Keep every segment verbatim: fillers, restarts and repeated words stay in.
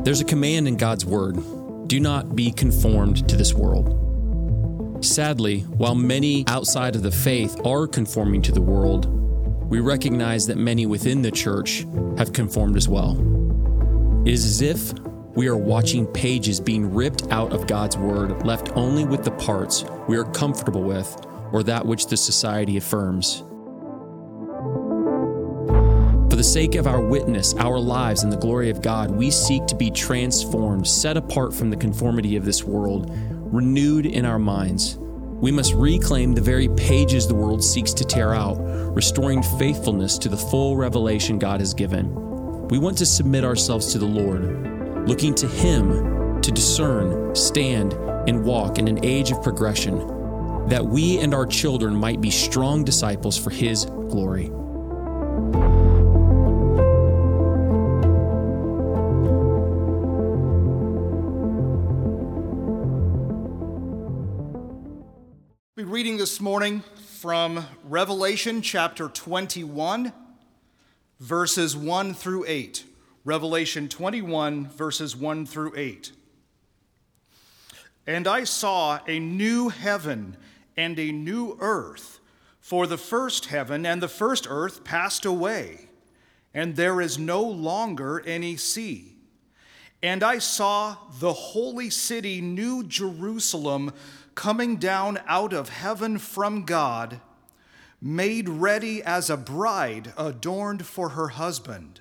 There's a command in God's word: do not be conformed to this world. Sadly, while many outside of the faith are conforming to the world, we recognize that many within the church have conformed as well. It is as if we are watching pages being ripped out of God's word, left only with the parts we are comfortable with or that which the society affirms. For the sake of our witness, our lives, and the glory of God, we seek to be transformed, set apart from the conformity of this world, renewed in our minds. We must reclaim the very pages the world seeks to tear out, restoring faithfulness to the full revelation God has given. We want to submit ourselves to the Lord, looking to Him to discern, stand, and walk in an age of progression, that we and our children might be strong disciples for His glory. We're reading this morning from Revelation chapter twenty-one, verses one through eight. Revelation twenty-one, verses one through eight. And I saw a new heaven and a new earth, for the first heaven and the first earth passed away, and there is no longer any sea. And I saw the holy city, New Jerusalem, coming down out of heaven from God, made ready as a bride adorned for her husband.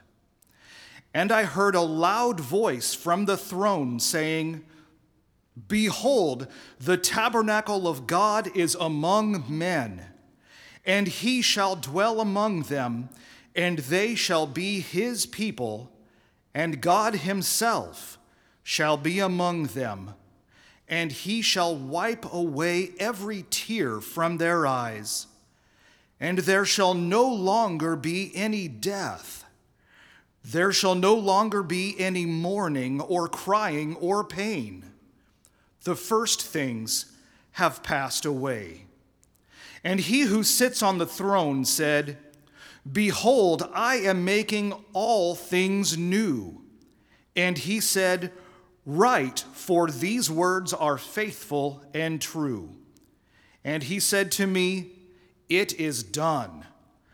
And I heard a loud voice from the throne saying, Behold, the tabernacle of God is among men, and he shall dwell among them, and they shall be his people, and God himself shall be among them, and he shall wipe away every tear from their eyes, and there shall no longer be any death. There shall no longer be any mourning or crying or pain. The first things have passed away. And he who sits on the throne said, Behold, I am making all things new. And he said, Write, for these words are faithful and true. And he said to me, It is done.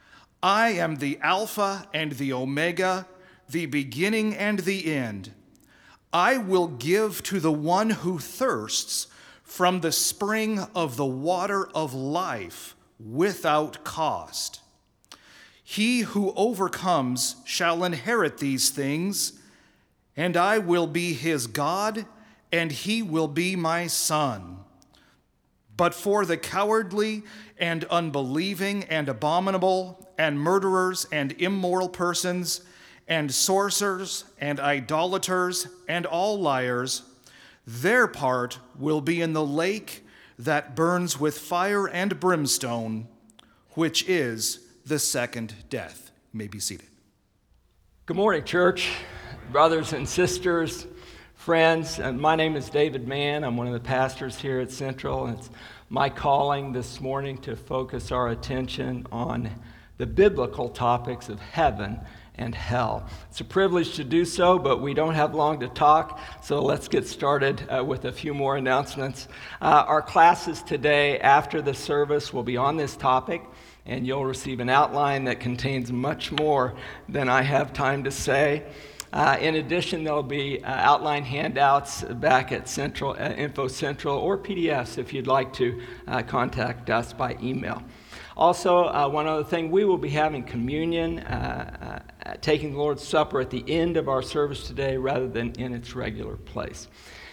I am the Alpha and the Omega, the beginning and the end. I will give to the one who thirsts from the spring of the water of life without cost. He who overcomes shall inherit these things, and I will be his God, and he will be my son. But for the cowardly and unbelieving and abominable and murderers and immoral persons and sorcerers and idolaters and all liars, their part will be in the lake that burns with fire and brimstone, which is the second death. You may be seated. Good morning, church, brothers and sisters, friends. And my name is David Mann. I'm one of the pastors here at Central, and it's my calling this morning to focus our attention on the biblical topics of heaven and hell. It's a privilege to do so, but we don't have long to talk, so let's get started uh, with a few more announcements. Uh, our classes today after the service will be on this topic, and you'll receive an outline that contains much more than I have time to say. Uh, in addition, there'll be uh, outline handouts back at Central, uh, Info Central, or P D Fs if you'd like to uh, contact us by email. Also, uh, one other thing, we will be having communion, uh, uh, taking the Lord's Supper at the end of our service today rather than in its regular place.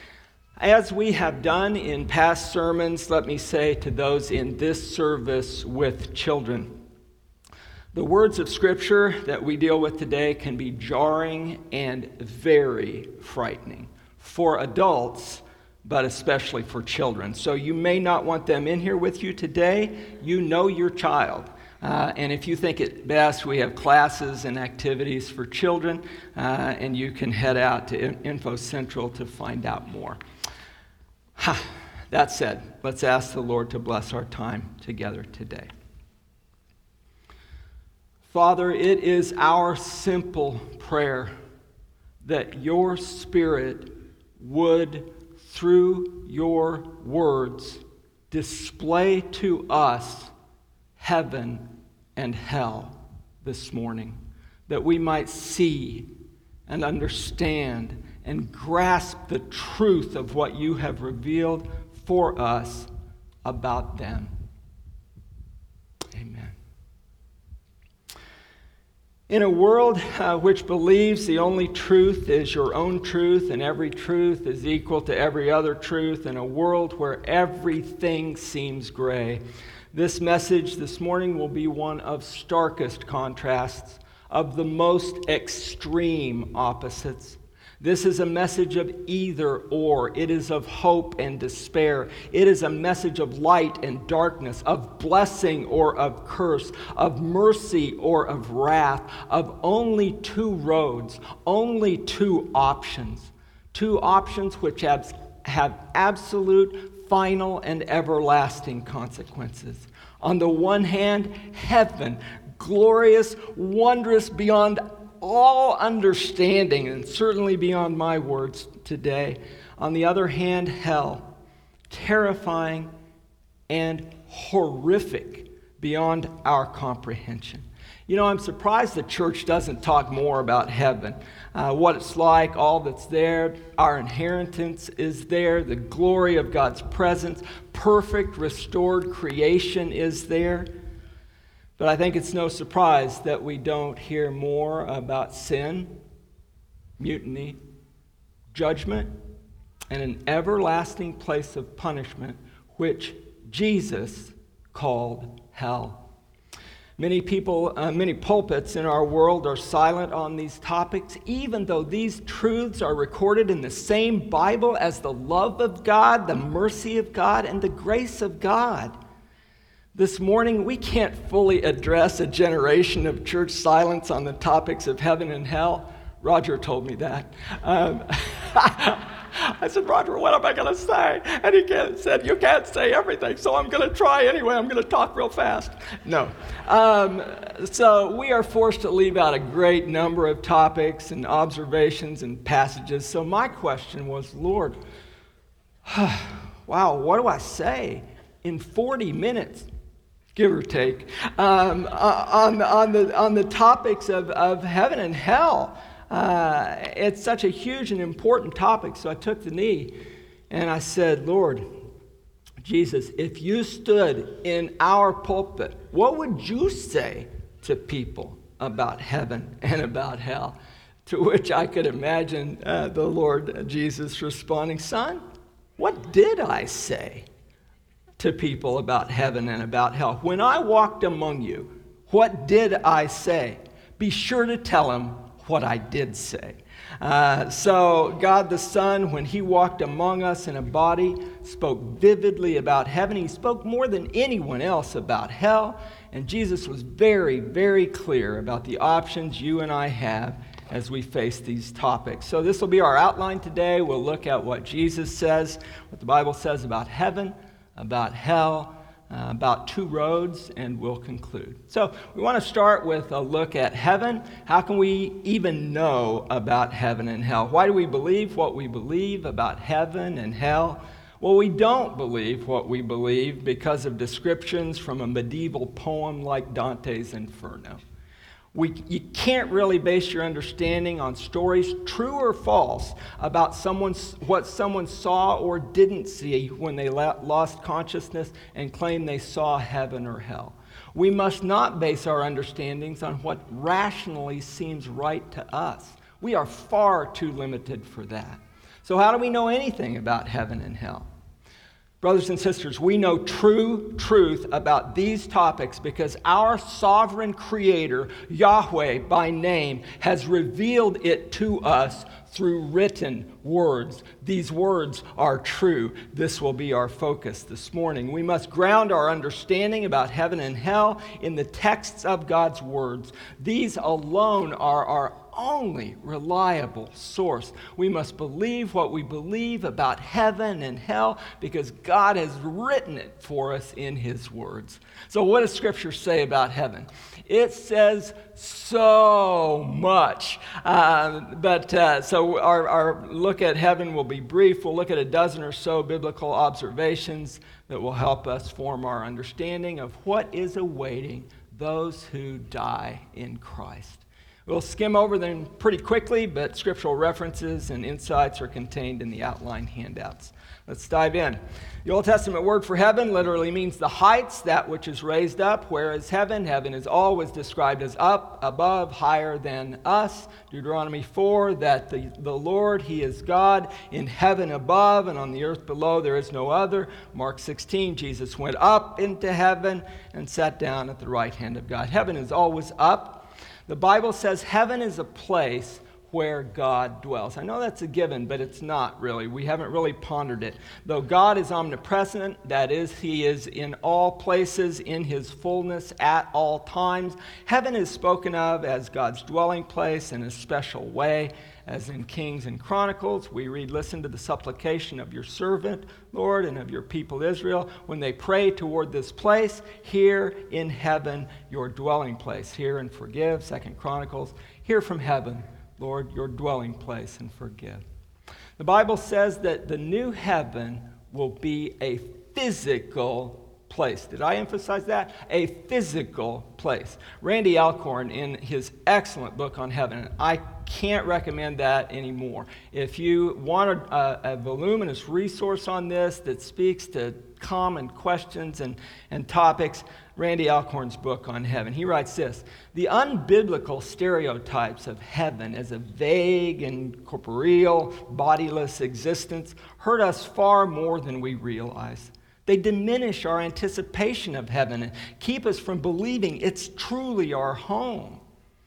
As we have done in past sermons, let me say to those in this service with children, the words of Scripture that we deal with today can be jarring and very frightening for adults, but especially for children. So you may not want them in here with you today. You know your child. Uh, and if you think it best, we have classes and activities for children, uh, and you can head out to Info Central to find out more. Ha. That said, let's ask the Lord to bless our time together today. Father, it is our simple prayer that your Spirit would, through your words, display to us heaven and hell this morning, that we might see and understand and grasp the truth of what you have revealed for us about them. Amen. In a world uh, which believes the only truth is your own truth and every truth is equal to every other truth, in a world where everything seems gray, this message this morning will be one of starkest contrasts, of the most extreme opposites. This is a message of either or. It is of hope and despair. It is a message of light and darkness, of blessing or of curse, of mercy or of wrath, of only two roads, only two options. Two options which have, have absolute, final, and everlasting consequences. On the one hand, heaven, glorious, wondrous beyond all understanding, and certainly beyond my words today. On the other hand, hell, terrifying and horrific beyond our comprehension. You know, I'm surprised the church doesn't talk more about heaven, uh, what it's like, all that's there. Our inheritance is there. The glory of God's presence, perfect, restored creation is there. But I think it's no surprise that we don't hear more about sin, mutiny, judgment, and an everlasting place of punishment, which Jesus called hell. Many people, uh, many pulpits in our world are silent on these topics, even though these truths are recorded in the same Bible as the love of God, the mercy of God, and the grace of God. This morning, we can't fully address a generation of church silence on the topics of heaven and hell. Roger told me that. Um, I said, Roger, what am I going to say? And he said, you can't say everything, so I'm going to try anyway. I'm going to talk real fast. No. Um, so we are forced to leave out a great number of topics and observations and passages. So my question was, Lord, wow, what do I say in forty minutes? Give or take, um, uh, on, on, the, on the topics of, of heaven and hell. Uh, it's such a huge and important topic, so I took the knee and I said, Lord, Jesus, if you stood in our pulpit, what would you say to people about heaven and about hell? To which I could imagine uh, the Lord Jesus responding, Son, what did I say to people about heaven and about hell? When I walked among you, what did I say? Be sure to tell them what I did say. Uh, so God the Son, when he walked among us in a body, spoke vividly about heaven. He spoke more than anyone else about hell. And Jesus was very, very clear about the options you and I have as we face these topics. So this will be our outline today. We'll look at what Jesus says, what the Bible says about heaven, about hell, uh, about two roads, and we'll conclude. So we want to start with a look at heaven. How can we even know about heaven and hell? Why do we believe what we believe about heaven and hell? Well, we don't believe what we believe because of descriptions from a medieval poem like Dante's Inferno. We, you can't really base your understanding on stories, true or false, about someone's, what someone saw or didn't see when they la- lost consciousness and claim they saw heaven or hell. We must not base our understandings on what rationally seems right to us. We are far too limited for that. So how do we know anything about heaven and hell? Brothers and sisters, we know true truth about these topics because our sovereign creator, Yahweh by name, has revealed it to us through written words. These words are true. This will be our focus this morning. We must ground our understanding about heaven and hell in the texts of God's words. These alone are our only reliable source. We must believe what we believe about heaven and hell because God has written it for us in His words. So what does Scripture say about heaven? It says so much. Uh, but uh, so our, our look at heaven will be brief. We'll look at a dozen or so biblical observations that will help us form our understanding of what is awaiting those who die in Christ. We'll skim over them pretty quickly, but scriptural references and insights are contained in the outline handouts. Let's dive in. The Old Testament word for heaven literally means the heights, that which is raised up, whereas heaven, heaven is always described as up, above, higher than us. Deuteronomy four, that the, the Lord, He is God in heaven above and on the earth below, there is no other. Mark sixteen, Jesus went up into heaven and sat down at the right hand of God. Heaven is always up. The Bible says heaven is a place where God dwells. I know that's a given, but it's not really. We haven't really pondered it. Though God is omnipresent, that is, He is in all places, in His fullness at all times, heaven is spoken of as God's dwelling place in a special way. As in Kings and Chronicles, we read, listen to the supplication of your servant, Lord, and of your people Israel, when they pray toward this place, here in heaven, your dwelling place. Hear and forgive, Second Chronicles. Hear from heaven, Lord, your dwelling place, and forgive. The Bible says that the new heaven will be a physical place. Did I emphasize that? A physical place. Randy Alcorn, in his excellent book on heaven, I can't recommend that anymore. If you want a, a voluminous resource on this that speaks to common questions and, and topics, Randy Alcorn's book on heaven. He writes this: the unbiblical stereotypes of heaven as a vague and corporeal, bodiless existence hurt us far more than we realize. They diminish our anticipation of heaven and keep us from believing it's truly our home.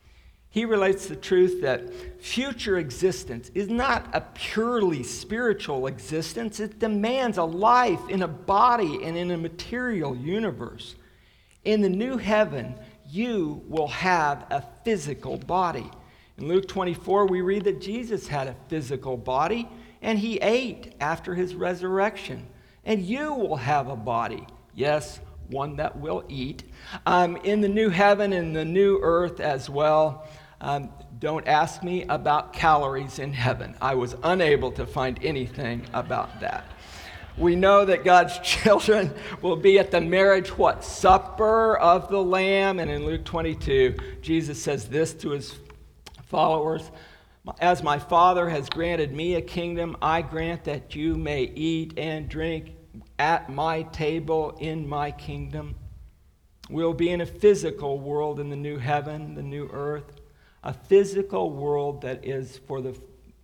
He relates the truth that future existence is not a purely spiritual existence. It demands a life in a body and in a material universe. In the new heaven, you will have a physical body. In Luke twenty-four, we read that Jesus had a physical body, and He ate after His resurrection. And you will have a body, yes, one that will eat, um, in the new heaven and the new earth as well. Um, don't ask me about calories in heaven. I was unable to find anything about that. We know that God's children will be at the marriage, what, supper of the Lamb. And in Luke twenty-two, Jesus says this to His followers: as my Father has granted me a kingdom, I grant that you may eat and drink at my table in my kingdom. We'll be in a physical world in the new heaven, the new earth, a physical world that is for the,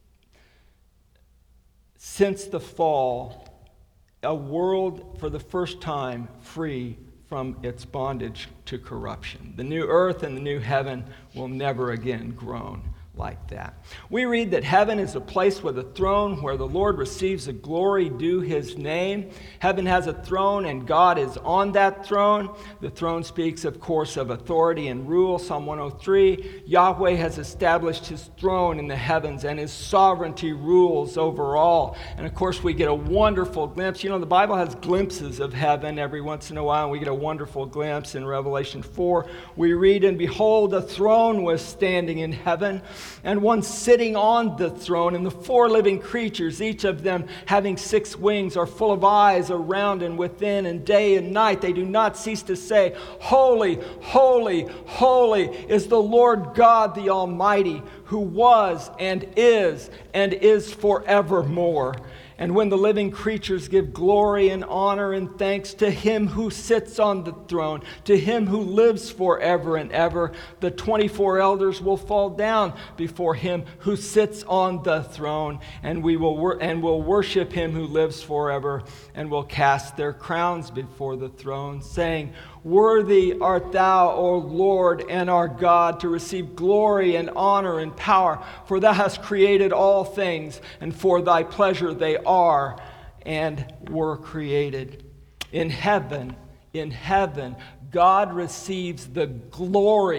since the fall, a world for the first time free from its bondage to corruption. The new earth and the new heaven will never again groan like that. We read that heaven is a place with a throne where the Lord receives the glory due His name. Heaven has a throne and God is on that throne. The throne speaks, of course, of authority and rule. Psalm one oh three, Yahweh has established His throne in the heavens and His sovereignty rules over all. And of course, we get a wonderful glimpse. You know, the Bible has glimpses of heaven every once in a while, and we get a wonderful glimpse in Revelation four. We read, and behold, a throne was standing in heaven, and one sitting on the throne, and the four living creatures, each of them having six wings, are full of eyes around and within, and day and night they do not cease to say, Holy, holy, holy is the Lord God the Almighty, who was and is and is forevermore. And when the living creatures give glory and honor and thanks to Him who sits on the throne, to Him who lives forever and ever, the twenty-four elders will fall down before Him who sits on the throne, and we will wor- and will worship Him who lives forever, and will cast their crowns before the throne, saying, Worthy art thou, O Lord and our God, to receive glory and honor and power, for thou hast created all things, and for thy pleasure they are and were created. In heaven, in heaven, God receives the glory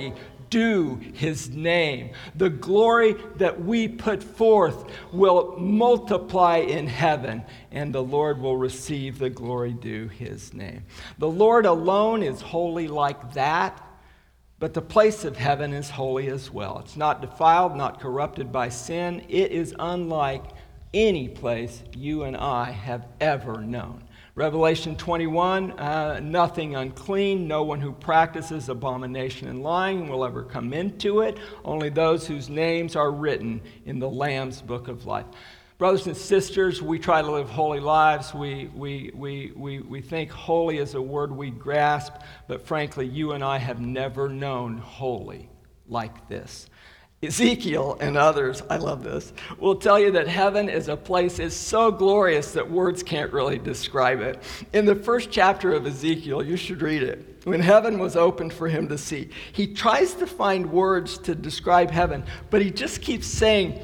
due his name. The glory that we put forth will multiply in heaven, and the Lord will receive the glory due his name. The Lord alone is holy like that, but the place of heaven is holy as well. It's not defiled, not corrupted by sin. It is unlike any place you and I have ever known. Revelation twenty-one, uh, nothing unclean, no one who practices abomination and lying will ever come into it, only those whose names are written in the Lamb's book of life. Brothers and sisters, we try to live holy lives. We, we, we, we, we think holy is a word we grasp, but frankly, you and I have never known holy like this. Ezekiel and others, I love this, will tell you that heaven is a place is so glorious that words can't really describe it. In the first chapter of Ezekiel, you should read it, when heaven was opened for him to see, he tries to find words to describe heaven, but he just keeps saying,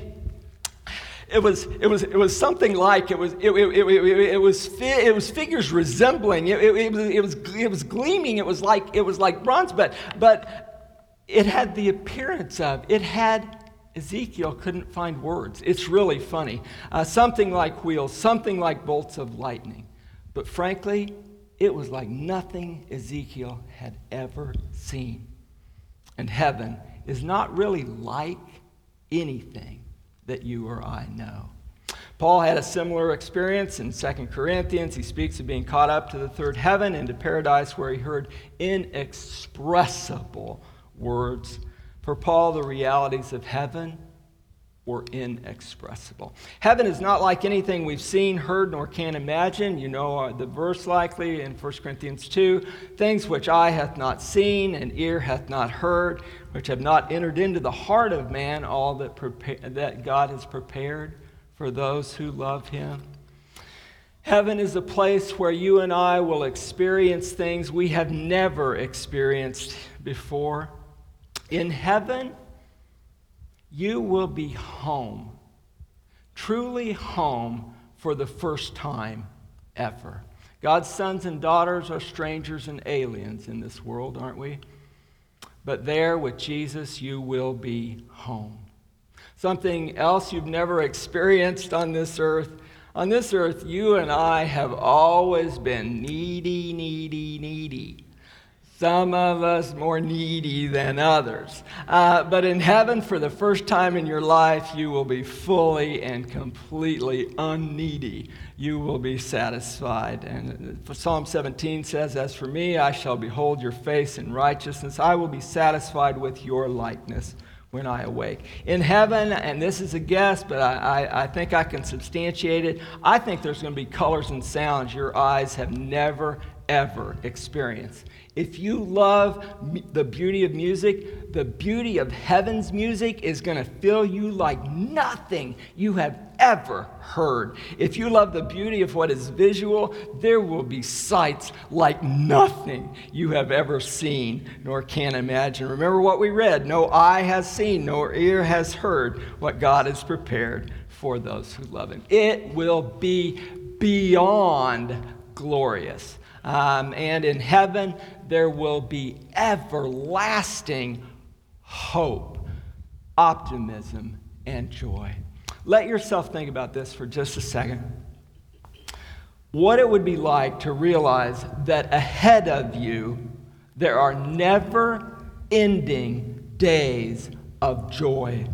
It was it was it was something like it was it it, it, it, it was fi- it was figures resembling it it, it was it was it was gleaming, it was like it was like bronze, but but it had the appearance of, it had, Ezekiel couldn't find words. It's really funny. Uh, something like wheels, something like bolts of lightning. But frankly, it was like nothing Ezekiel had ever seen. And heaven is not really like anything that you or I know. Paul had a similar experience in Second Corinthians. He speaks of being caught up to the third heaven, into paradise, where he heard inexpressible words. For Paul, the realities of heaven were inexpressible. Heaven is not like anything we've seen, heard, nor can imagine. You know the verse likely in First Corinthians two, things which eye hath not seen and ear hath not heard, which have not entered into the heart of man, all that, prepa- that God has prepared for those who love him. Heaven is a place where you and I will experience things we have never experienced before. In heaven, you will be home, truly home for the first time ever. God's sons and daughters are strangers and aliens in this world, aren't we? But there with Jesus, you will be home. Something else you've never experienced on this earth. On this earth, you and I have always been needy, needy, needy. Some of us more needy than others. Uh, but in heaven, for the first time in your life, you will be fully and completely unneedy. You will be satisfied. And Psalm seventeen says, as for me, I shall behold your face in righteousness. I will be satisfied with your likeness when I awake. In heaven, and this is a guess, but I, I, I think I can substantiate it, I think there's going to be colors and sounds your eyes have never, ever experienced. If you love the beauty of music, the beauty of heaven's music is going to fill you like nothing you have ever heard. If you love the beauty of what is visual, there will be sights like nothing you have ever seen nor can imagine. Remember what we read, no eye has seen, nor ear has heard what God has prepared for those who love him. It will be beyond glorious. Um, and in heaven, there will be everlasting hope, optimism, and joy. Let yourself think about this for just a second. What it would be like to realize that ahead of you, there are never-ending days of joy,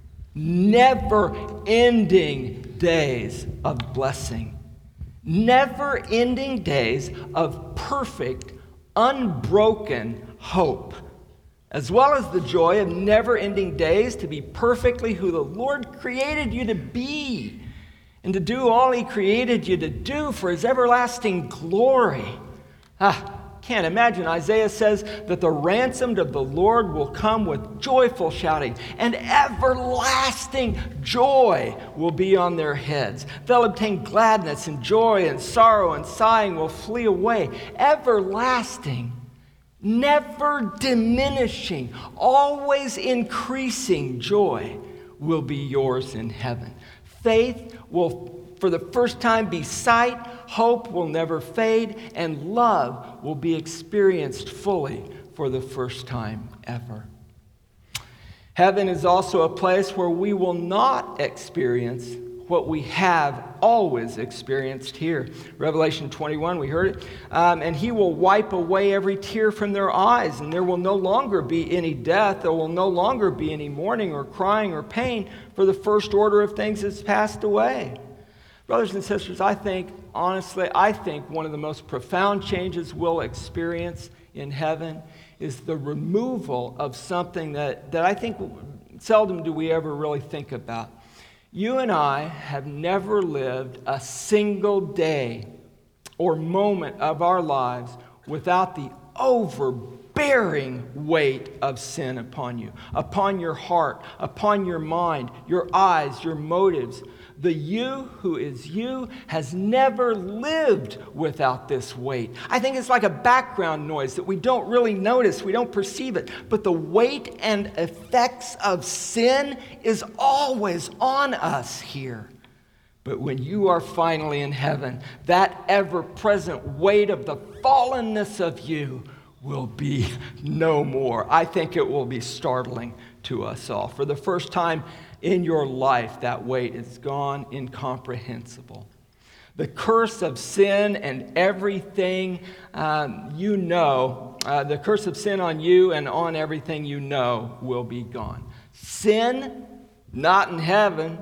never-ending days of blessing. Never-ending days of perfect, unbroken hope, as well as the joy of never-ending days to be perfectly who the Lord created you to be and to do all he created you to do for his everlasting glory. Ah, can't imagine. Isaiah says that the ransomed of the Lord will come with joyful shouting, and everlasting joy will be on their heads. They'll obtain gladness and joy, and sorrow and sighing will flee away. Everlasting, never diminishing, always increasing joy will be yours in heaven. Faith will for the first time be sight, hope will never fade, and love will be experienced fully for the first time ever. Heaven is also a place where we will not experience what we have always experienced here. Revelation twenty-one, we heard it. Um, and he will wipe away every tear from their eyes, and there will no longer be any death. There will no longer be any mourning or crying or pain, for the first order of things has passed away. Brothers and sisters, I think, honestly, I think one of the most profound changes we'll experience in heaven is the removal of something that, that I think seldom do we ever really think about. You and I have never lived a single day or moment of our lives without the overbearing weight of sin upon you, upon your heart, upon your mind, your eyes, your motives. The you who is you has never lived without this weight. I think it's like a background noise that we don't really notice, we don't perceive it. But the weight and effects of sin is always on us here. But when you are finally in heaven, that ever-present weight of the fallenness of you will be no more. I think it will be startling to us all. For the first time in your life, that weight is gone, incomprehensible. The curse of sin and everything um, you know, uh, the curse of sin on you and on everything you know will be gone. Sin, not in heaven.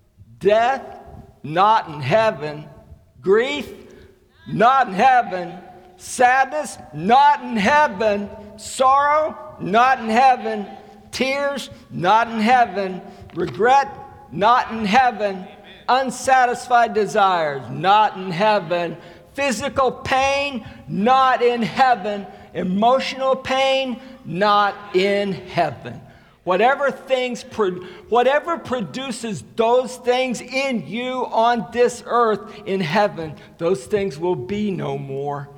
Death, not in heaven. Grief, not in heaven. Sadness, not in heaven. Sorrow, not in heaven. Tears, not in heaven. Regret, not in heaven. Unsatisfied desires, not in heaven. Physical pain, not in heaven. Emotional pain, not in heaven. Whatever things, whatever produces those things in you on this earth, in heaven, those things will be no more.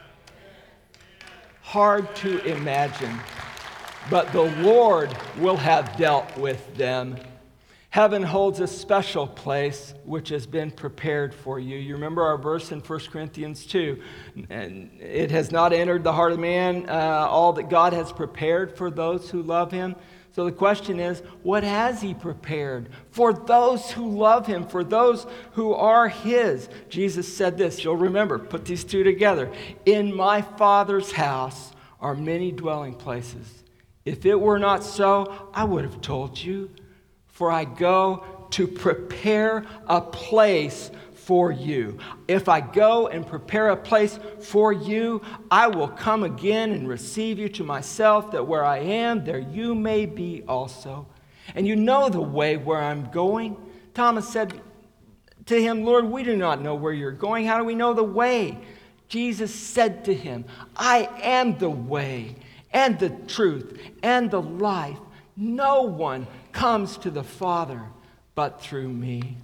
Hard to imagine, but the Lord will have dealt with them. Heaven holds a special place which has been prepared for you. You remember our verse in First Corinthians two. And it has not entered the heart of man uh, all that God has prepared for those who love him. So the question is, what has he prepared for those who love him, for those who are his? Jesus said this, you'll remember, put these two together. In my Father's house are many dwelling places. If it were not so, I would have told you. For I go to prepare a place for you. If I go and prepare a place for you, I will come again and receive you to myself, that where I am, there you may be also. And you know the way where I'm going. Thomas said to him, Lord, we do not know where you're going. How do we know the way? Jesus said to him, I am the way and the truth and the life. No one comes to the Father but through me.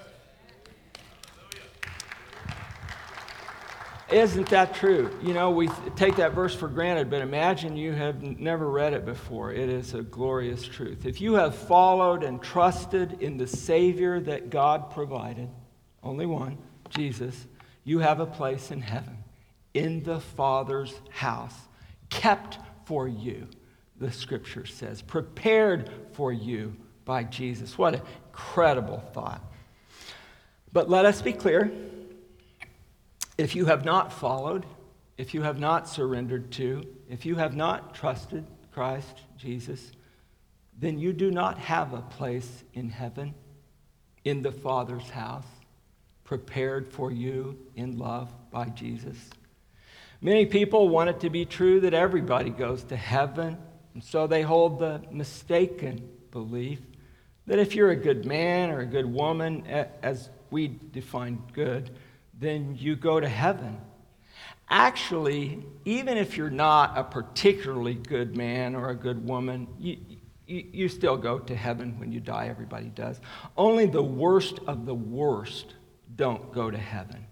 Isn't that true? You know, we take that verse for granted, but imagine you have never read it before. It is a glorious truth. If you have followed and trusted in the Savior that God provided, only one, Jesus, you have a place in heaven, in the Father's house, kept for you, the Scripture says, prepared for you by Jesus. What an incredible thought. But let us be clear. If you have not followed, if you have not surrendered to, if you have not trusted Christ Jesus, then you do not have a place in heaven, in the Father's house, prepared for you in love by Jesus. Many people want it to be true that everybody goes to heaven, and so they hold the mistaken belief that if you're a good man or a good woman, as we define good, then you go to heaven. Actually, even if you're not a particularly good man or a good woman, you, you, you still go to heaven when you die. Everybody does. Only the worst of the worst don't go to heaven.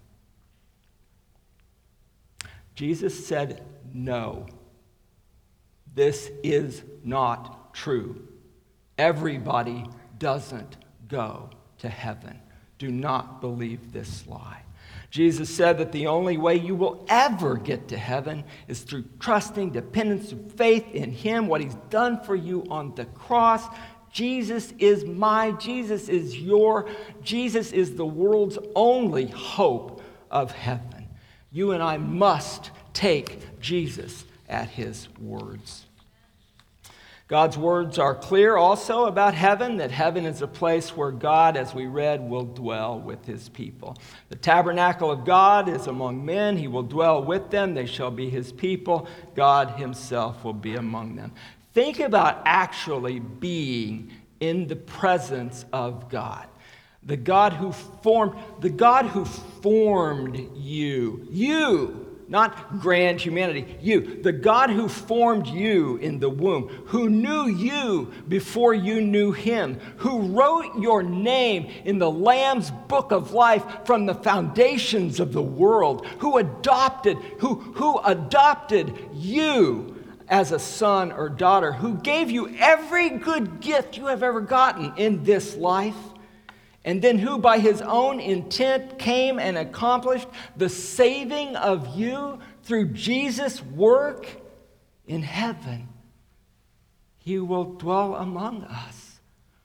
Jesus said, no, this is not true. Everybody doesn't go to heaven. Do not believe this lie. Jesus said that the only way you will ever get to heaven is through trusting, dependence, and faith in him, what he's done for you on the cross. Jesus is my, Jesus is your, Jesus is the world's only hope of heaven. You and I must take Jesus at his words. God's words are clear also about heaven, that heaven is a place where God, as we read, will dwell with his people. The tabernacle of God is among men. He will dwell with them. They shall be his people. God himself will be among them. Think about actually being in the presence of God. The God who formed, the God who formed you. You. Not grand humanity, you, the God who formed you in the womb, who knew you before you knew him, who wrote your name in the Lamb's book of life from the foundations of the world, who adopted, who, who adopted you as a son or daughter, who gave you every good gift you have ever gotten in this life, and then who by his own intent came and accomplished the saving of you through Jesus' work in heaven. He will dwell among us.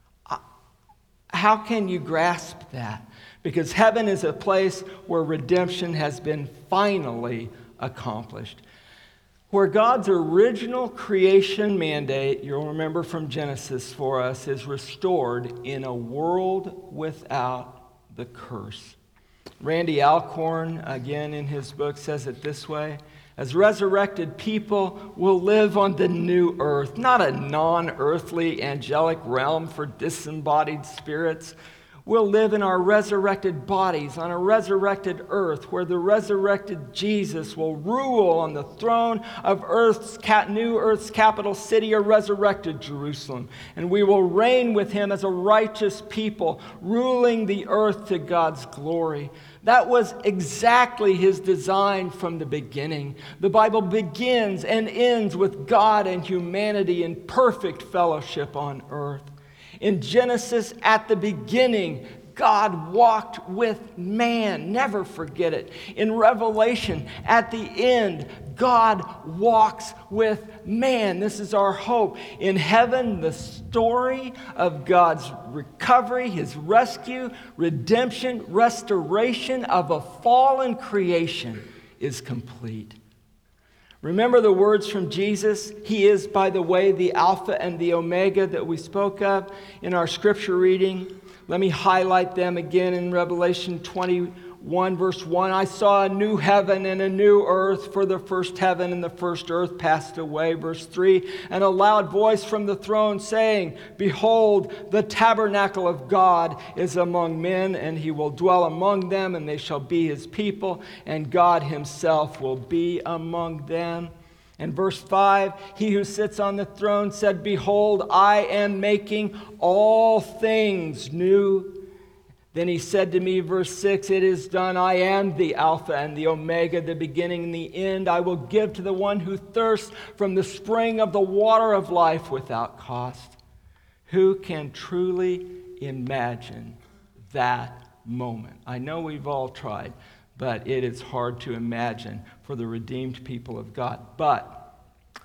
How can you grasp that? Because heaven is a place where redemption has been finally accomplished. Where God's original creation mandate, you'll remember from Genesis for us, is restored in a world without the curse. Randy Alcorn, again in his book, says it this way: as resurrected people will live on the new earth, not a non-earthly angelic realm for disembodied spirits. We'll live in our resurrected bodies on a resurrected earth where the resurrected Jesus will rule on the throne of earth's new earth's capital city, a resurrected Jerusalem. And we will reign with him as a righteous people, ruling the earth to God's glory. That was exactly his design from the beginning. The Bible begins and ends with God and humanity in perfect fellowship on earth. In Genesis, at the beginning, God walked with man. Never forget it. In Revelation, at the end, God walks with man. This is our hope. In heaven, the story of God's recovery, his rescue, redemption, restoration of a fallen creation is complete. Remember the words from Jesus? He is, by the way, the Alpha and the Omega that we spoke of in our scripture reading. Let me highlight them again in Revelation twenty-one, verse one. I saw a new heaven and a new earth, for the first heaven and the first earth passed away. Verse three, and a loud voice from the throne saying, behold, the tabernacle of God is among men, and he will dwell among them, and they shall be his people, and God himself will be among them. And verse five, he who sits on the throne said, behold, I am making all things new. Then he said to me, verse six, it is done. I am the Alpha and the Omega, the beginning and the end. I will give to the one who thirsts from the spring of the water of life without cost. Who can truly imagine that moment? I know we've all tried, but it is hard to imagine for the redeemed people of God. But,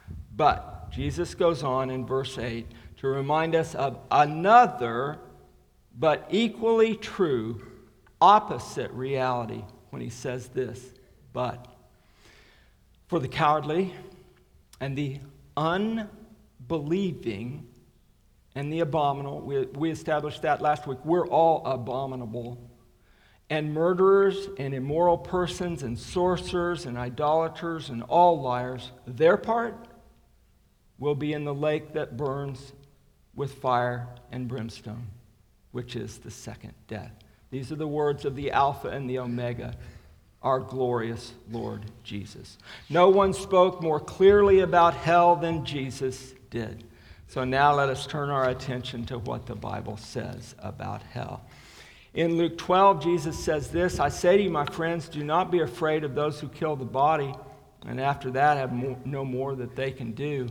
but, Jesus goes on in verse eight to remind us of another, but equally true, opposite reality when he says this, but. For the cowardly and the unbelieving and the abominable, we, we established that last week, we're all abominable, and murderers and immoral persons and sorcerers and idolaters and all liars, their part will be in the lake that burns with fire and brimstone, which is the second death. These are the words of the Alpha and the Omega, our glorious Lord Jesus. No one spoke more clearly about hell than Jesus did. So now let us turn our attention to what the Bible says about hell. In Luke twelve, Jesus says this, I say to you, my friends, do not be afraid of those who kill the body, and after that have no more that they can do.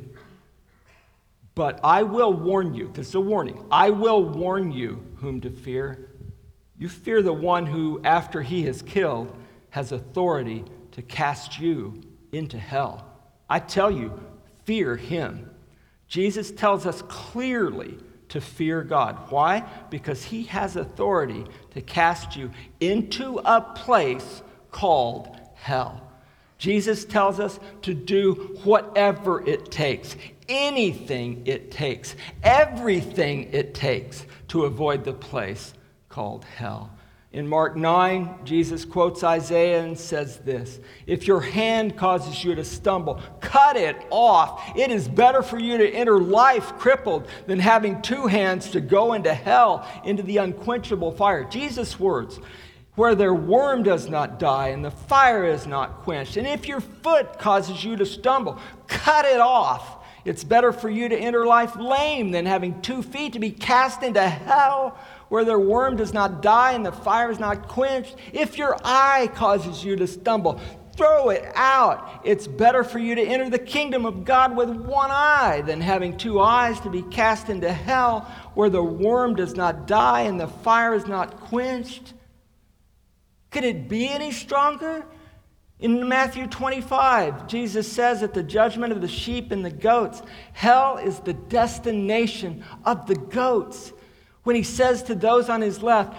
But I will warn you, this is a warning, I will warn you whom to fear. You fear the one who, after he has killed, has authority to cast you into hell. I tell you, fear him. Jesus tells us clearly to fear God. Why? Because he has authority to cast you into a place called hell. Jesus tells us to do whatever it takes, anything it takes, everything it takes to avoid the place called hell. In Mark nine, Jesus quotes Isaiah and says this, "If your hand causes you to stumble, cut it off. It is better for you to enter life crippled than having two hands to go into hell, into the unquenchable fire." Jesus' words, "Where their worm does not die and the fire is not quenched. And if your foot causes you to stumble, cut it off. It's better for you to enter life lame than having two feet to be cast into hell, where their worm does not die and the fire is not quenched. If your eye causes you to stumble, throw it out. It's better for you to enter the kingdom of God with one eye than having two eyes to be cast into hell, where the worm does not die and the fire is not quenched." Could it be any stronger? In Matthew twenty-five, Jesus says at the judgment of the sheep and the goats, hell is the destination of the goats. When he says to those on his left,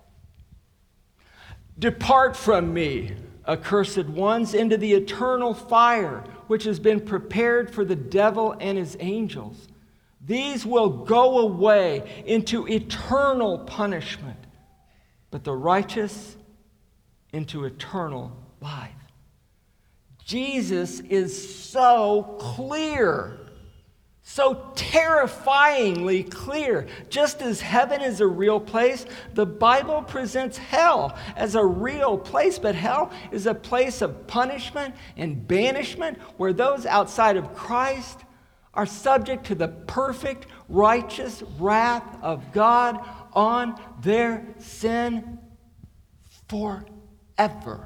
"Depart from me, accursed ones, into the eternal fire, which has been prepared for the devil and his angels. These will go away into eternal punishment, but the righteous into eternal life." Jesus is so clear, so terrifyingly clear. Just as heaven is a real place, the Bible presents hell as a real place, but hell is a place of punishment and banishment where those outside of Christ are subject to the perfect, righteous wrath of God on their sin forever.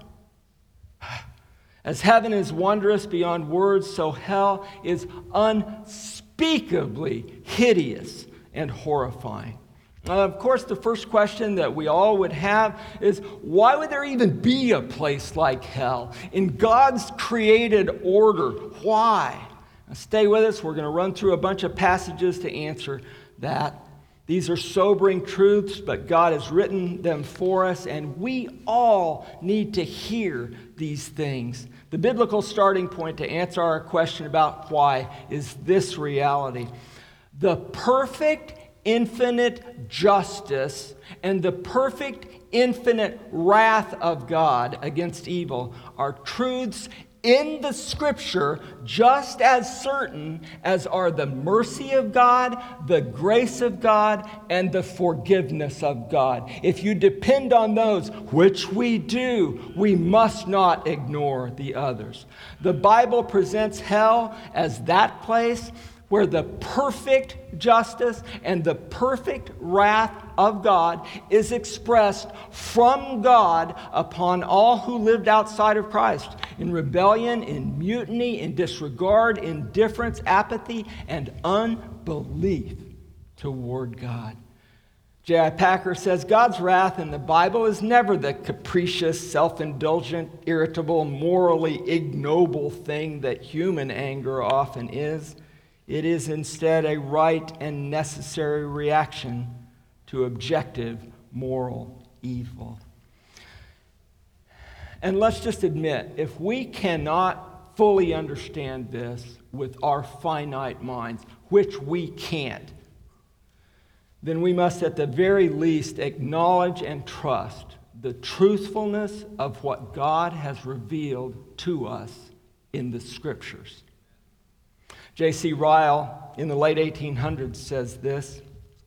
As heaven is wondrous beyond words, so hell is unspeakably hideous and horrifying. Uh, of course, the first question that we all would have is, why would there even be a place like hell? In God's created order, why? Now, stay with us. We're going to run through a bunch of passages to answer that. These are sobering truths, but God has written them for us, and we all need to hear these things. The biblical starting point to answer our question about why is this reality. The perfect, infinite justice and the perfect, infinite wrath of God against evil are truths in the Scripture just as certain as are the mercy of God, the grace of God, and the forgiveness of God. If you depend on those, which we do, we must not ignore the others. The Bible presents hell as that place where the perfect justice and the perfect wrath of God is expressed from God upon all who lived outside of Christ in rebellion, in mutiny, in disregard, indifference, apathy, and unbelief toward God. J I Packer says, God's wrath in the Bible is never the capricious, self-indulgent, irritable, morally ignoble thing that human anger often is. It is instead a right and necessary reaction to objective moral evil. And let's just admit, if we cannot fully understand this with our finite minds, which we can't, then we must at the very least acknowledge and trust the truthfulness of what God has revealed to us in the Scriptures. J C Ryle in the late eighteen hundreds says this.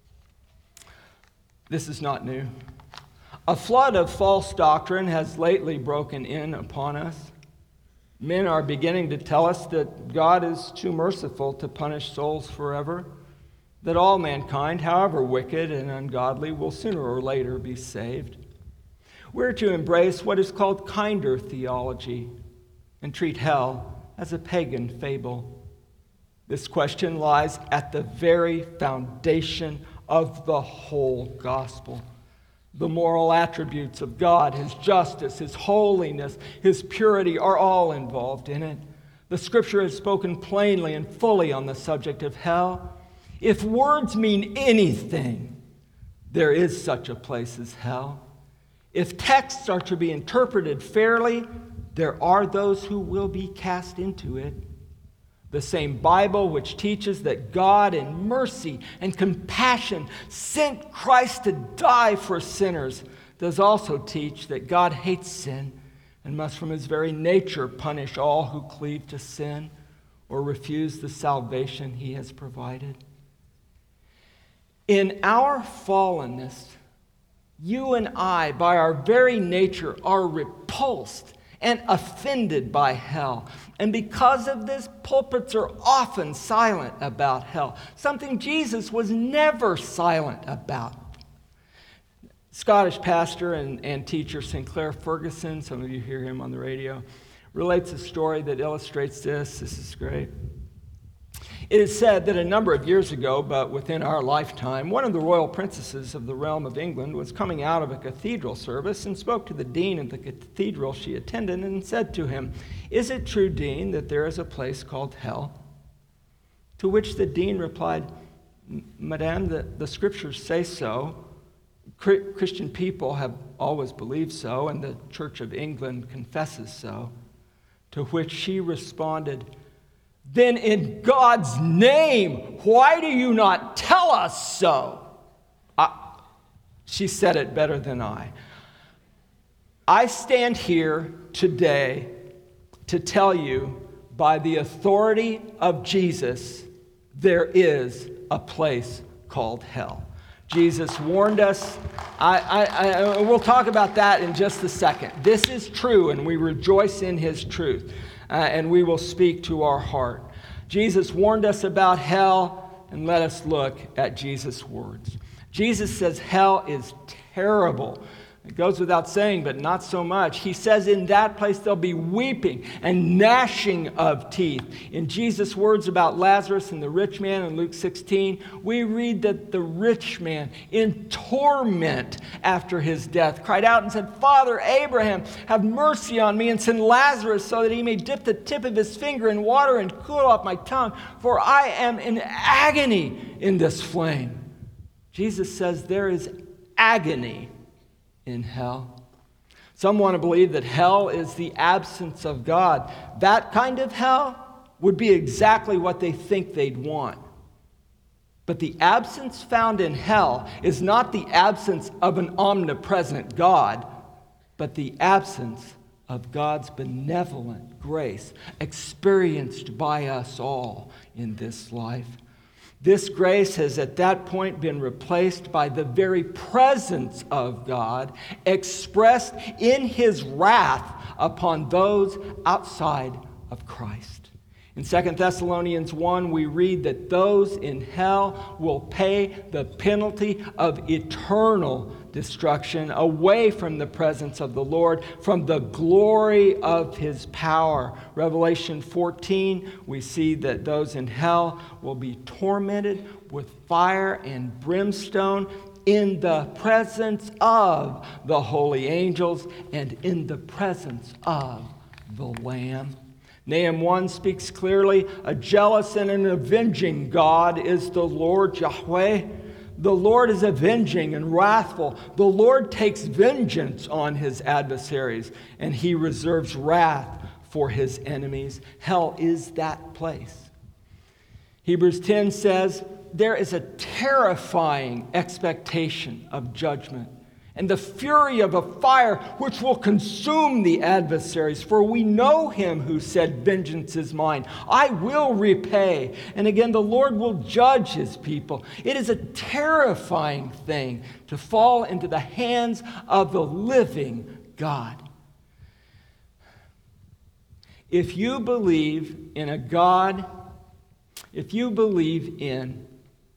This is not new. A flood of false doctrine has lately broken in upon us. Men are beginning to tell us that God is too merciful to punish souls forever, that all mankind, however wicked and ungodly, will sooner or later be saved. We're to embrace what is called kinder theology and treat hell as a pagan fable. This question lies at the very foundation of the whole gospel. The moral attributes of God, His justice, His holiness, His purity are all involved in it. The Scripture has spoken plainly and fully on the subject of hell. If words mean anything, there is such a place as hell. If texts are to be interpreted fairly, there are those who will be cast into it. The same Bible which teaches that God in mercy and compassion sent Christ to die for sinners does also teach that God hates sin and must from His very nature punish all who cleave to sin or refuse the salvation He has provided. In our fallenness, you and I, by our very nature, are repulsed and offended by hell. And because of this, pulpits are often silent about hell, something Jesus was never silent about. Scottish pastor and, and teacher Sinclair Ferguson, some of you hear him on the radio, relates a story that illustrates this. This is great. It is said that a number of years ago, but within our lifetime, one of the royal princesses of the realm of England was coming out of a cathedral service and spoke to the dean of the cathedral she attended and said to him, "Is it true, Dean, that there is a place called hell?" To which the dean replied, "Madame, the, the scriptures say so. Christian people have always believed so, and the Church of England confesses so." To which she responded, "Then in God's name, why do you not tell us so?" I, she said it better than I. I stand here today to tell you, by the authority of Jesus, there is a place called hell. Jesus warned us. I, I, I, we'll talk about that in just a second. This is true, and we rejoice in His truth. Uh, and we will speak to our heart. Jesus warned us about hell, and let us look at Jesus' words. Jesus says hell is terrible. It goes without saying, but not so much. He says in that place there'll be weeping and gnashing of teeth. In Jesus' words about Lazarus and the rich man in Luke sixteen, we read that the rich man, in torment after his death, cried out and said, "Father Abraham, have mercy on me and send Lazarus so that he may dip the tip of his finger in water and cool off my tongue, for I am in agony in this flame." Jesus says there is agony in hell. Some want to believe that hell is the absence of God. That kind of hell would be exactly what they think they'd want. But the absence found in hell is not the absence of an omnipresent God, but the absence of God's benevolent grace experienced by us all in this life. This grace has at that point been replaced by the very presence of God expressed in His wrath upon those outside of Christ. In Second Thessalonians one, we read that those in hell will pay the penalty of eternal destruction away from the presence of the Lord, from the glory of His power. Revelation fourteen, we see that those in hell will be tormented with fire and brimstone in the presence of the holy angels and in the presence of the Lamb. Nahum one speaks clearly, a jealous and an avenging God is the Lord Yahweh. The Lord is avenging and wrathful. The Lord takes vengeance on His adversaries, and He reserves wrath for His enemies. Hell is that place. Hebrews ten says, there is a terrifying expectation of judgment and the fury of a fire which will consume the adversaries. For we know Him who said, "Vengeance is mine, I will repay." And again, the Lord will judge His people. It is a terrifying thing to fall into the hands of the living God. If you believe in a God, if you believe in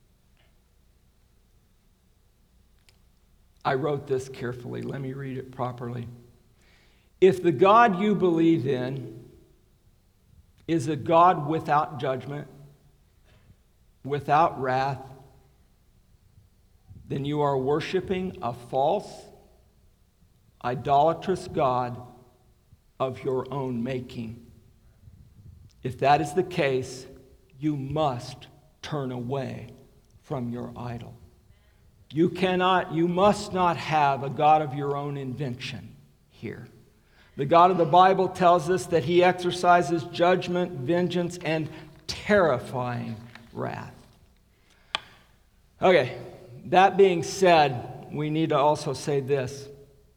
I wrote this carefully. Let me read it properly. If the God you believe in is a God without judgment, without wrath, then you are worshiping a false, idolatrous God of your own making. If that is the case, you must turn away from your idol. You cannot, you must not have a God of your own invention here. The God of the Bible tells us that he exercises judgment, vengeance, and terrifying wrath. Okay, that being said, we need to also say this.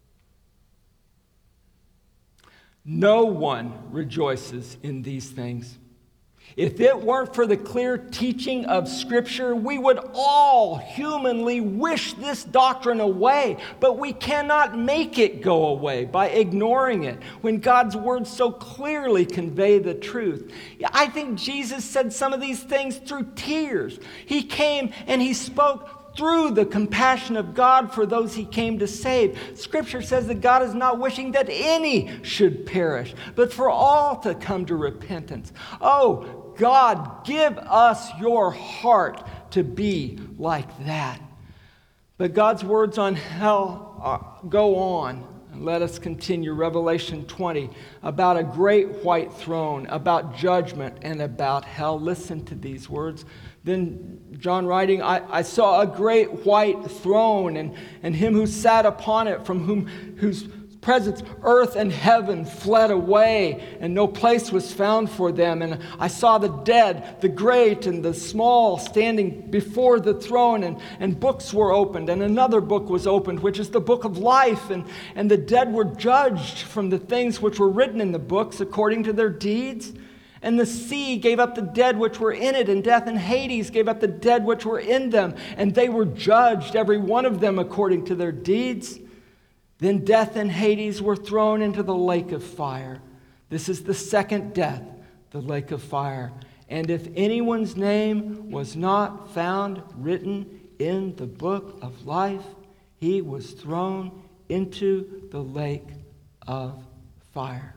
No one rejoices in these things. If it weren't for the clear teaching of Scripture, we would all humanly wish this doctrine away, but we cannot make it go away by ignoring it when God's words so clearly convey the truth. I think Jesus said some of these things through tears. He came and he spoke through the compassion of God for those he came to save. Scripture says that God is not wishing that any should perish, but for all to come to repentance. Oh, God, give us your heart to be like that. But God's words on hell are, go on. Let us continue. Revelation twenty, about a great white throne, about judgment, and about hell. Listen to these words. Then John writing, I, I saw a great white throne, and, and him who sat upon it, from whom whose presence earth and heaven fled away, and no place was found for them. And I saw the dead, the great and the small, standing before the throne, and, and books were opened, and another book was opened, which is the book of life. And, and the dead were judged from the things which were written in the books according to their deeds. And the sea gave up the dead which were in it, and death and Hades gave up the dead which were in them, and they were judged, every one of them according to their deeds. Then death and Hades were thrown into the lake of fire. This is the second death, the lake of fire. And if anyone's name was not found written in the book of life, he was thrown into the lake of fire.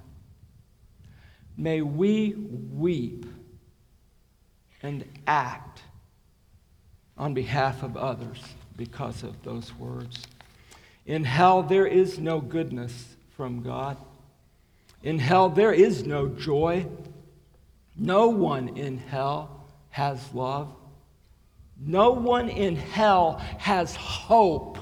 May we weep and act on behalf of others because of those words. In hell, there is no goodness from God. In hell, there is no joy. No one in hell has love. No one in hell has hope.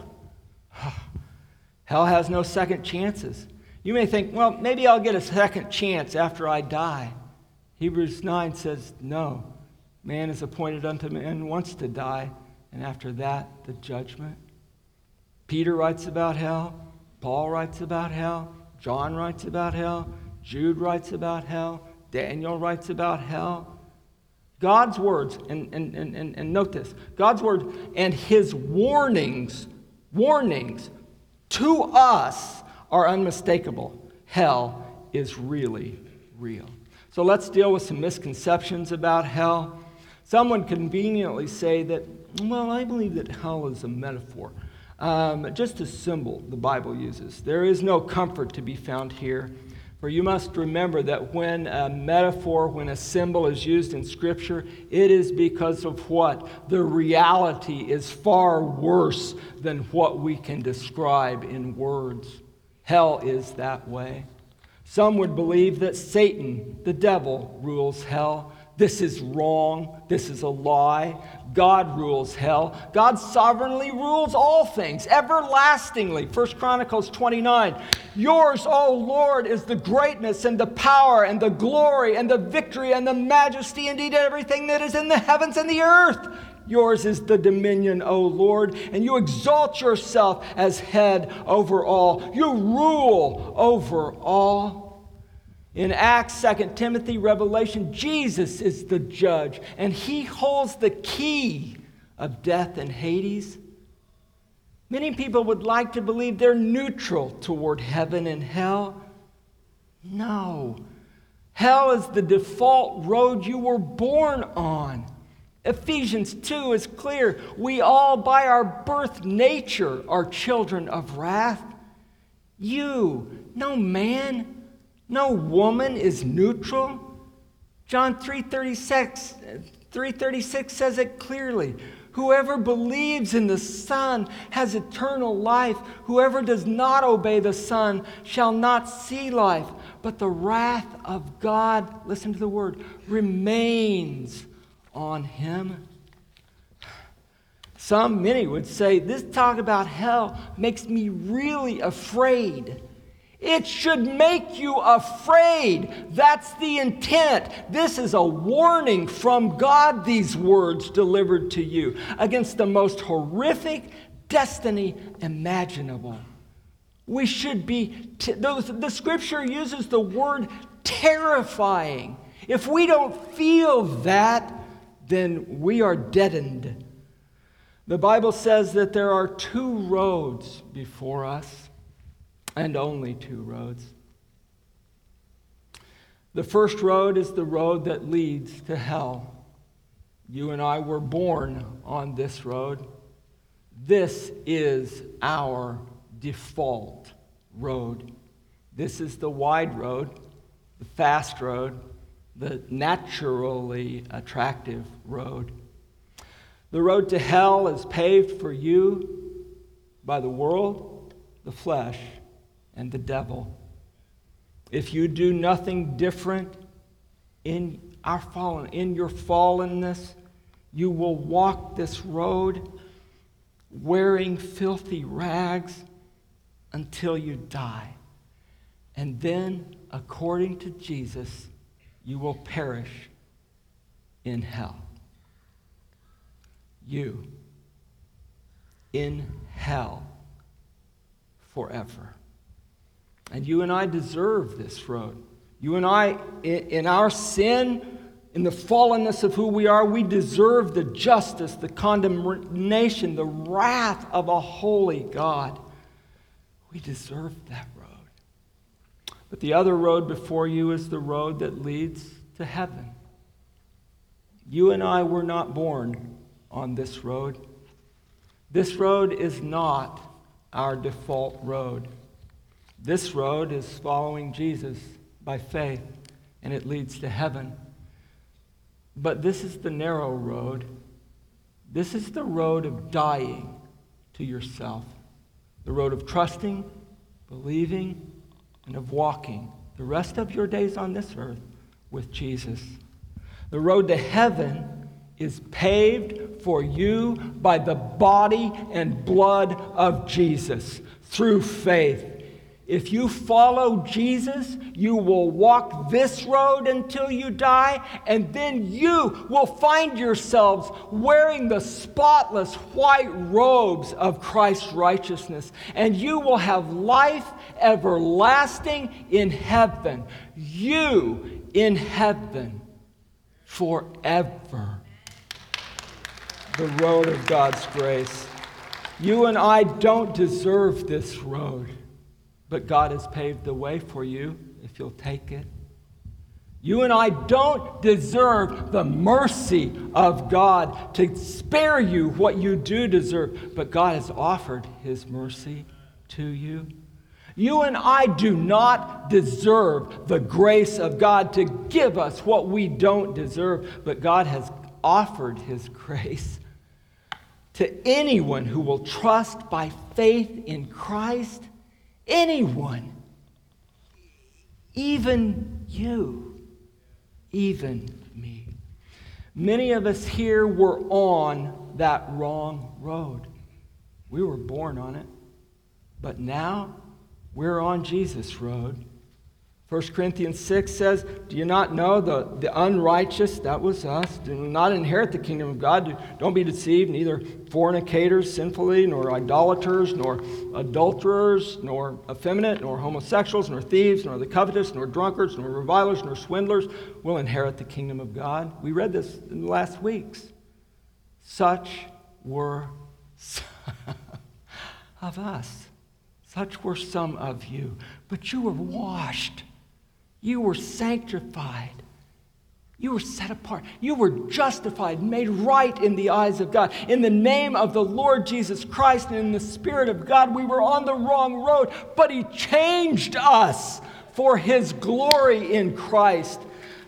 Hell has no second chances. You may think, well, maybe I'll get a second chance after I die. Hebrews nine says, no. Man is appointed unto man once to die, and after that, the judgment. Peter writes about hell. Paul writes about hell. John writes about hell. Jude writes about hell. Daniel writes about hell. God's words, and, and, and, and note this, God's word and his warnings, warnings to us are unmistakable. Hell is really real. So let's deal with some misconceptions about hell. Someone conveniently say that, well, I believe that hell is a metaphor. Um, just a symbol the Bible uses. There is no comfort to be found here. For you must remember that when a metaphor, when a symbol is used in Scripture, it is because of what? The reality is far worse than what we can describe in words. Hell is that way. Some would believe that Satan, the devil, rules hell. This is wrong. This is a lie. God rules hell. God sovereignly rules all things, everlastingly. First Chronicles twenty-nine. Yours, O Lord, is the greatness and the power and the glory and the victory and the majesty, indeed everything that is in the heavens and the earth. Yours is the dominion, O Lord, and you exalt yourself as head over all. You rule over all. In Acts, Second Timothy, Revelation, Jesus is the judge, and he holds the key of death and Hades. Many people would like to believe they're neutral toward heaven and hell. No. Hell is the default road you were born on. Ephesians two is clear. We all, by our birth nature, are children of wrath. You, no man, no woman is neutral. John three thirty-six, three thirty-six says it clearly. Whoever believes in the Son has eternal life. Whoever does not obey the Son shall not see life, but the wrath of God," listen to the word, "remains on him." Some, many would say, this talk about hell makes me really afraid. It should make you afraid. That's the intent. This is a warning from God, these words delivered to you, against the most horrific destiny imaginable. We should be, t- the, the scripture uses the word terrifying. If we don't feel that, then we are deadened. The Bible says that there are two roads before us, and only two roads. The first road is the road that leads to hell. You and I were born on this road. This is our default road. This is the wide road, the fast road, the naturally attractive road. The road to hell is paved for you by the world, the flesh, and the devil. If you do nothing different in our fallen, in your fallenness, you will walk this road wearing filthy rags until you die. And then, according to Jesus, you will perish in hell. You in hell forever. And you and I deserve this road. You and I, in our sin, in the fallenness of who we are, we deserve the justice, the condemnation, the wrath of a holy God. We deserve that road. But the other road before you is the road that leads to heaven. You and I were not born on this road. This road is not our default road. This road is following Jesus by faith, and it leads to heaven. But this is the narrow road. This is the road of dying to yourself. The road of trusting, believing, and of walking the rest of your days on this earth with Jesus. The road to heaven is paved for you by the body and blood of Jesus through faith. If you follow Jesus, you will walk this road until you die, and then you will find yourselves wearing the spotless white robes of Christ's righteousness, and you will have life everlasting in heaven. You in heaven forever. The road of God's grace. You and I don't deserve this road. But God has paved the way for you if you'll take it. You and I don't deserve the mercy of God to spare you what you do deserve. But God has offered His mercy to you. You and I do not deserve the grace of God to give us what we don't deserve. But God has offered His grace to anyone who will trust by faith in Christ. Anyone, even you, even me. Many of us here were on that wrong road. We were born on it, but now we're on Jesus' road. First Corinthians six says, do you not know the, the unrighteous, that was us, do not inherit the kingdom of God? Don't be deceived, neither fornicators sinfully, nor idolaters, nor adulterers, nor effeminate, nor homosexuals, nor thieves, nor the covetous, nor drunkards, nor revilers, nor swindlers will inherit the kingdom of God. We read this in the last weeks. Such were some of us. Such were some of you. But you were washed. You were sanctified. You were set apart. You were justified, made right in the eyes of God. In the name of the Lord Jesus Christ and in the Spirit of God, we were on the wrong road, but He changed us for His glory in Christ.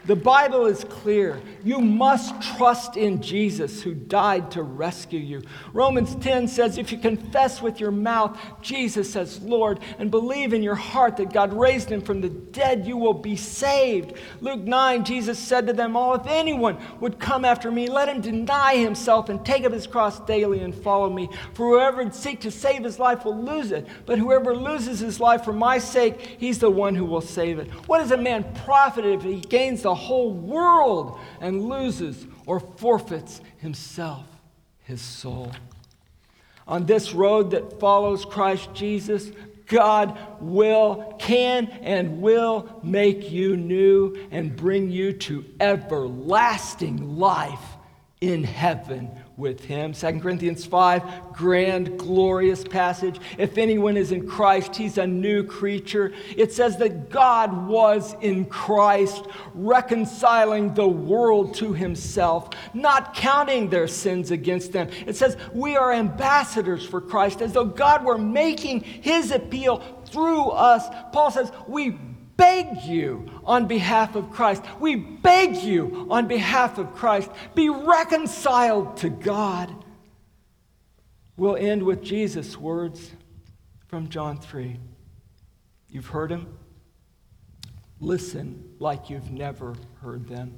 The Bible is clear. You must trust in Jesus who died to rescue you. Romans ten says, if you confess with your mouth Jesus as Lord and believe in your heart that God raised him from the dead, you will be saved. Luke nine, Jesus said to them all, if anyone would come after me, let him deny himself and take up his cross daily and follow me. For whoever would seek to save his life will lose it. But whoever loses his life for my sake, he's the one who will save it. What is a man profited if he gains the whole world and loses or forfeits himself, his soul? On this road that follows Christ Jesus, God will, can, and will make you new and bring you to everlasting life in heaven with him. Second Corinthians five, grand, glorious passage. If anyone is in Christ, he's a new creature. It says that God was in Christ, reconciling the world to himself, not counting their sins against them. It says we are ambassadors for Christ, as though God were making his appeal through us. Paul says we beg you on behalf of Christ. We beg you on behalf of Christ. Be reconciled to God. We'll end with Jesus' words from John three. You've heard him. Listen like you've never heard them.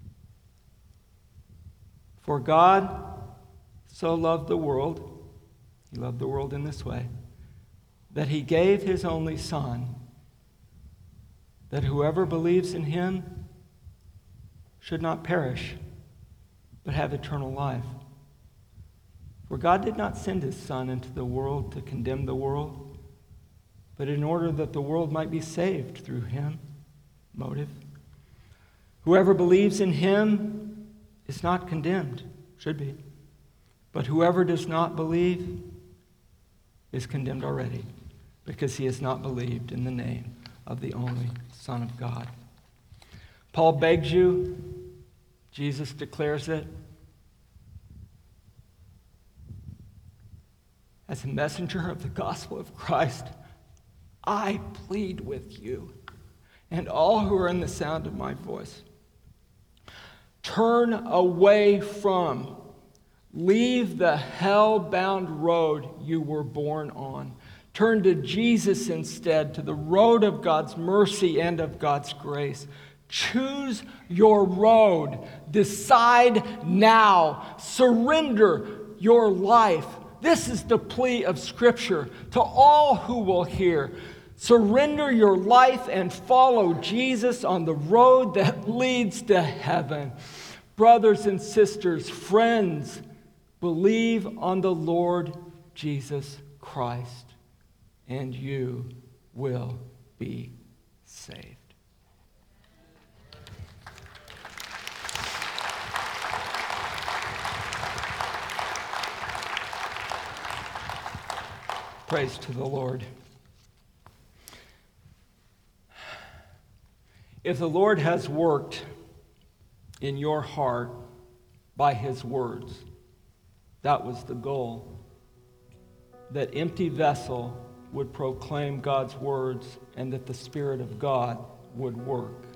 For God so loved the world, he loved the world in this way, that he gave his only Son, that whoever believes in him should not perish, but have eternal life. For God did not send his Son into the world to condemn the world, but in order that the world might be saved through him. Motive. Whoever believes in him is not condemned, should be. But whoever does not believe is condemned already, because he has not believed in the name of the only Son of God. Paul begs you, Jesus declares it. As a messenger of the gospel of Christ, I plead with you and all who are in the sound of my voice. Turn away from, leave the hell-bound road you were born on. Turn to Jesus instead, to the road of God's mercy and of God's grace. Choose your road. Decide now. Surrender your life. This is the plea of Scripture to all who will hear. Surrender your life and follow Jesus on the road that leads to heaven. Brothers and sisters, friends, believe on the Lord Jesus Christ, and you will be saved. Praise to the Lord. If the Lord has worked in your heart by his words, that was the goal. That empty vessel would proclaim God's words and that the Spirit of God would work.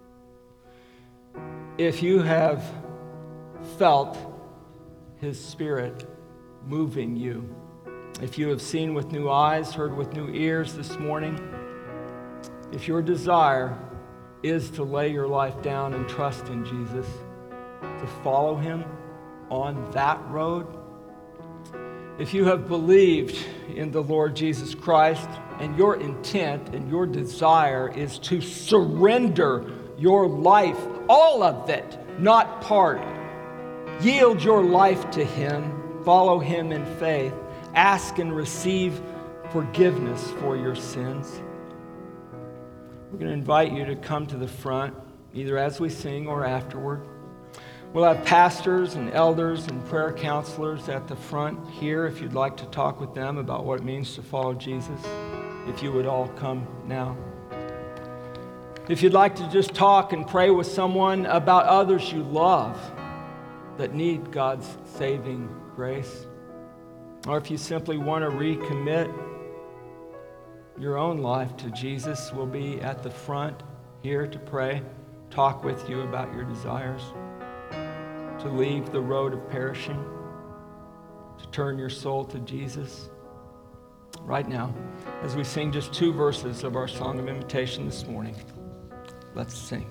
If you have felt his Spirit moving you, if you have seen with new eyes, heard with new ears this morning, if your desire is to lay your life down and trust in Jesus, to follow him on that road, if you have believed in the Lord Jesus Christ and your intent and your desire is to surrender your life, all of it, not part, yield your life to him, follow him in faith, ask and receive forgiveness for your sins, we're going to invite you to come to the front, either as we sing or afterward. We'll have pastors and elders and prayer counselors at the front here if you'd like to talk with them about what it means to follow Jesus. If you would all come now. If you'd like to just talk and pray with someone about others you love that need God's saving grace, or if you simply want to recommit your own life to Jesus, we'll be at the front here to pray talk with you about your desires, to leave the road of perishing, to turn your soul to Jesus. Right now, as we sing just two verses of our song of invitation this morning, let's sing.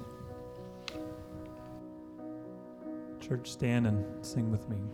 Church, stand and sing with me.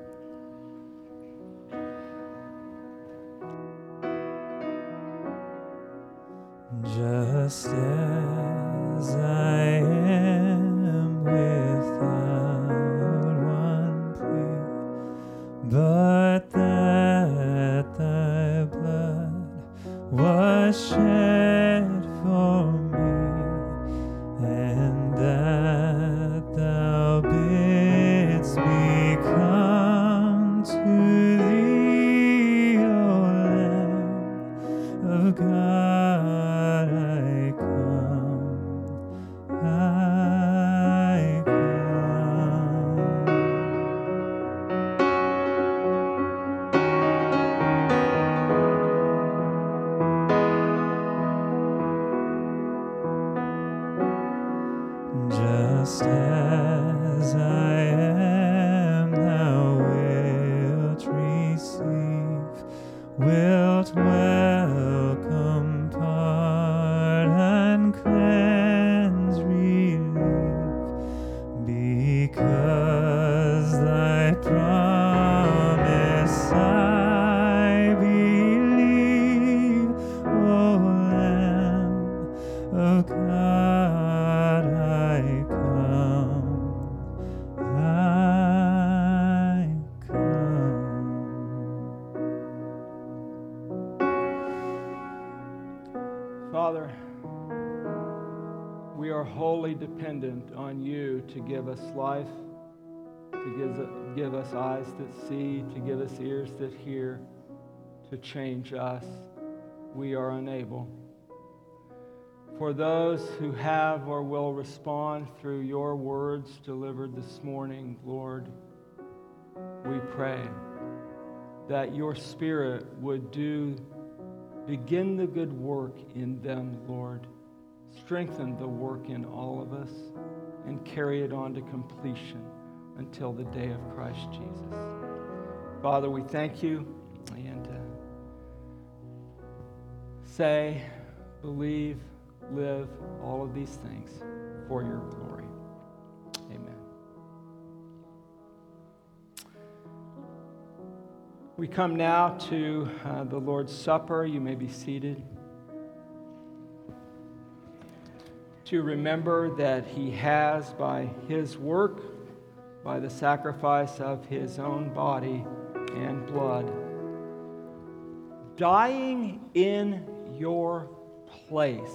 Just as I am without one plea, but that thy blood was shed for me, and that thou bidst me come to thee, O Lamb of God. Just as I am, thou wilt receive, wilt welcome, pardon, cleanse, relieve, because thy promise I believe, O Lamb of God. Father, we are wholly dependent on you to give us life, to give, give us eyes that see, to give us ears that hear, to change us. We are unable. For those who have or will respond through your words delivered this morning, Lord, we pray that your Spirit would do begin the good work in them, Lord. Strengthen the work in all of us and carry it on to completion until the day of Christ Jesus. Father, we thank you and uh, say, believe, live, all of these things for your glory. Amen. We come now to uh, the Lord's Supper. You may be seated. To remember that he has, by his work, by the sacrifice of his own body and blood, dying in your place,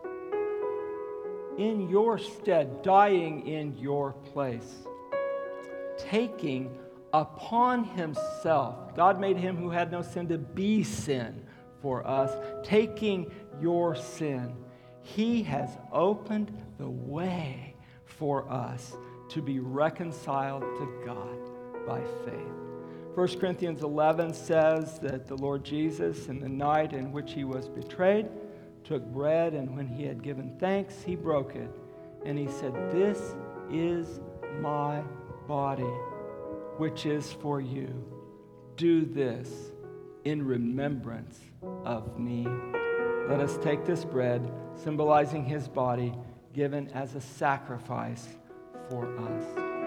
in your stead, dying in your place, taking upon himself. God made him who had no sin to be sin for us, taking your sin. He has opened the way for us to be reconciled to God by faith. First Corinthians eleven says that the Lord Jesus, in the night in which he was betrayed, took bread, and when he had given thanks, he broke it. And he said, "This is my body, which is for you. Do this in remembrance of me." Let us take this bread, symbolizing his body, given as a sacrifice for us.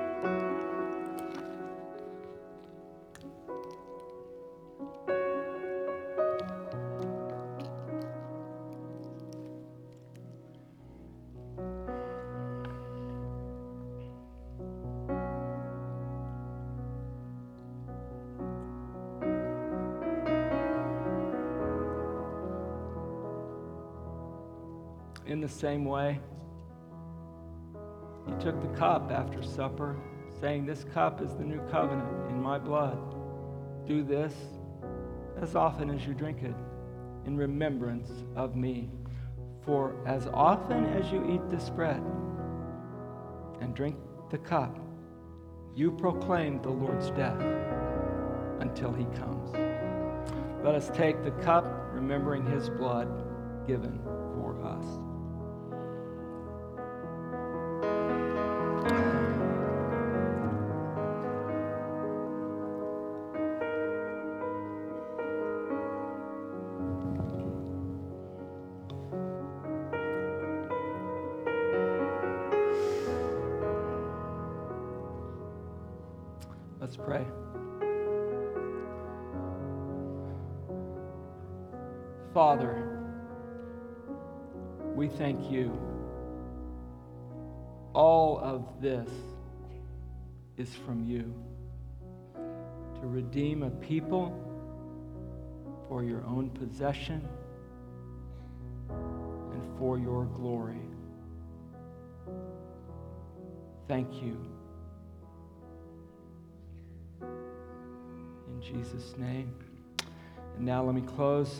In the same way, he took the cup after supper, saying, "This cup is the new covenant in my blood. Do this as often as you drink it in remembrance of me. For as often as you eat this bread and drink the cup, you proclaim the Lord's death until he comes." Let us take the cup, remembering his blood given for us. Let's pray. Father, we thank you. All of this is from you, to redeem a people for your own possession and for your glory. Thank you. In Jesus' name. And now let me close.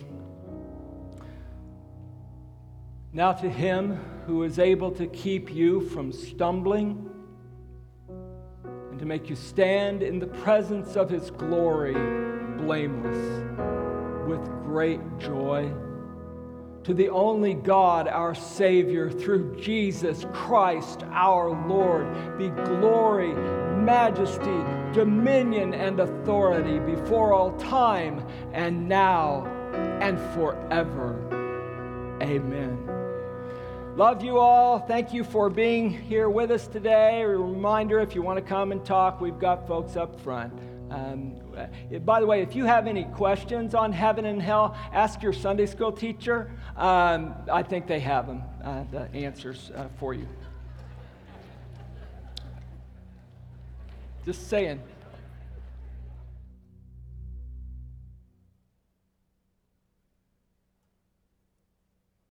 Now to him who is able to keep you from stumbling and to make you stand in the presence of his glory blameless with great joy, to the only God, our Savior, through Jesus Christ our Lord, be glory, majesty, dominion, and authority before all time and now and forever. Amen. Love you all. Thank you for being here with us today. A reminder, if you want to come and talk, we've got folks up front. Um, by the way, if you have any questions on heaven and hell, ask your Sunday school teacher. Um, I think they have them, uh, the answers uh, for you. Just saying.